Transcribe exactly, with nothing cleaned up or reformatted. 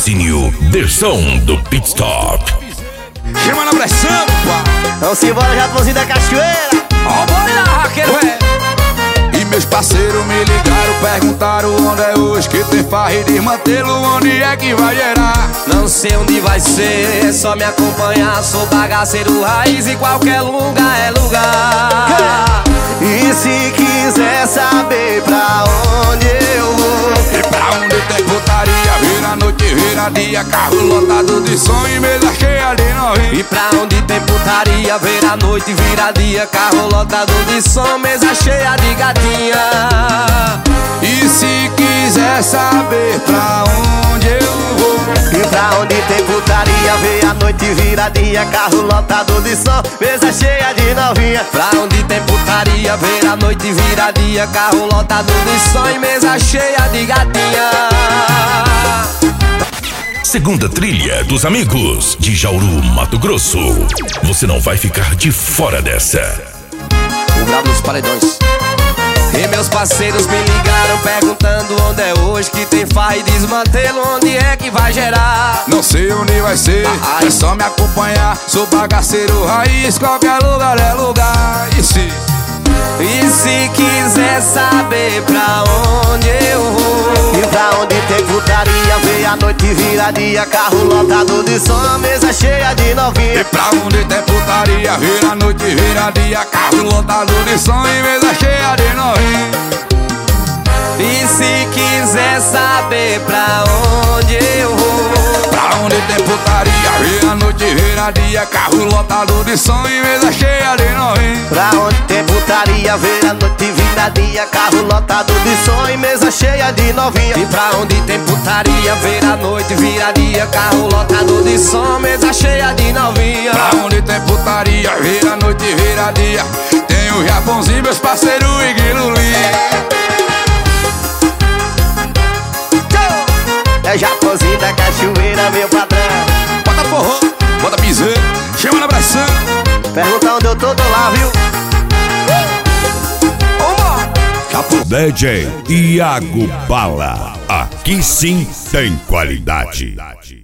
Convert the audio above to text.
Patrocínio Versão do Pit Stop. Chama na pressão, pá. Vamos embora, Japonzinho da Cachoeira. Ó, bora lá, raqueiro, é. E meus parceiros me ligaram, perguntaram onde é hoje, que tem farra e desmantelo, onde é que vai gerar? Não sei onde vai ser, é só me acompanhar. Sou bagaceiro raiz e qualquer lugar é lugar. E se quiser saber pra onde eu vou, E pra onde tem putaria, vira noite, vira dia, carro lotado de som e mesa cheia de novinho. E pra onde tem putaria, vira noite, vira dia, carro lotado de som, mesa cheia de gatinha. E se quiser saber pra onde eu vou, e pra onde tem putaria, vê a noite vira dia, carro lotado de som, mesa cheia de novinha. Pra onde tem putaria, vira noite, vira dia, carro lotado de som e mesa cheia de gatinha. Segunda trilha dos amigos de Jauru, Mato Grosso. Você não vai ficar de fora dessa. O brabo dos paredões. E meus parceiros me ligaram perguntando onde é hoje, que tem farra e desmantelo, onde é que vai gerar? não sei onde vai ser, Ai. é só me acompanhar. Sou bagaceiro raiz, qualquer lugar é lugar. E se, E se quiser saber pra onde eu vou, e pra onde tem putaria, vê a noite vira dia, carro lotado de som, mesa cheia de e novinha. pra onde tem putaria, vira noite, vira dia, carro lotado de som e mesa cheia de novinho. e se quiser saber pra onde eu vou, Pra onde tem putaria, vira noite, vira dia, carro lotado de som e mesa cheia de novinho. Pra onde tem putaria, vê a noite vira dia, carro lotado de som e mesa cheia de novinha. e pra onde tem putaria, vira noite, vira dia, carro lotado de som, mesa cheia de novinha. Pra onde tem putaria, vira noite, vira dia, tem o Japonzinho, meus parceiros e Guiluli. É Japonzinho da Cachoeira, meu patrão. Bota forró, bota piseiro, chama na pressão. Pergunta onde eu tô, tô lá, viu? D J Iago Bala. Aqui sim tem qualidade.